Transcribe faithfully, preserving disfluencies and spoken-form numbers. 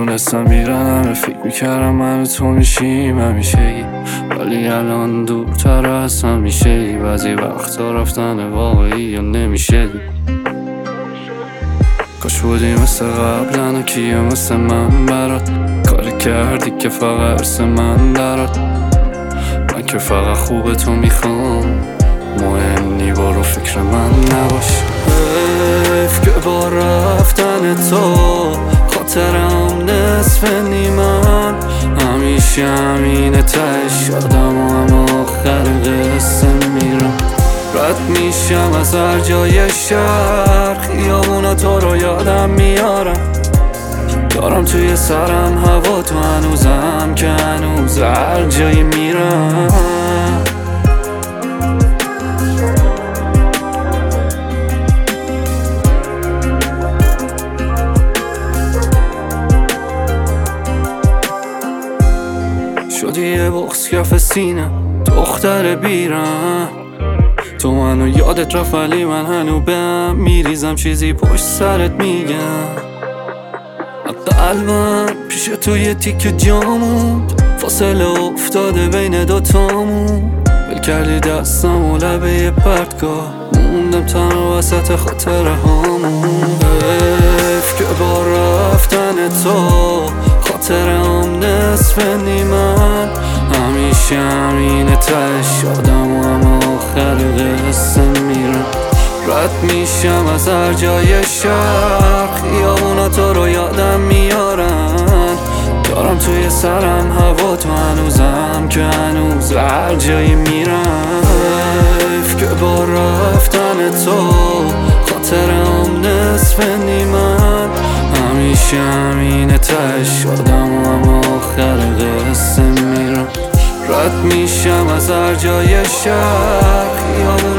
میدونستم میرم همه فکر میکردم من تو میشیم همیشگی، ولی الان دورتر از همیشه. بعضی وقتا رفتن واقعی یا نمیشه. کاش بودی مثل قبلن و کیه مثل من برات کاری کردی که فقط ارس من درات. من که فقط خوب تو میخوام، مهم نی برو فکر من نباش. حیف که با رفتن تو خاطرم نصف نیمن، همیشه همینه تش آدم و هم آخر قصه میرم. رد میشم از هر جای شهر، خیابونا تو رو یادم میارم. دارم توی سرم هوا تو هنوزم که هنوز هر جایی میرم. شدی یه بغض کف سینه دختر بیرم، تو منو یادت رفت ولی من هنو بهم میریزم چیزی پشت سرت میگم. قلبم پیش تو یه تیکه جامود، فاصله افتاده بین دوتامون. بل کردی دستم و لبه یه پرتگاه، موندم تنها وسط خاطره هامون. حیف که با رفتن تو خاطرم نصف نیمن، همیشه همینه تش آدم و هم آخر قصه میرم. رد میشم از هر جای شهر، خیابونا تو رو یادم میارن. دارم توی سرم هوا تو هنوزم که هنوز هر جایی میرم. حیف که با رفتن تو خاطرم نصف نیمن، همیشه همینه تش آدم و هم آخر قصه میرم. رد میشم از هر جای شهر، خیابونا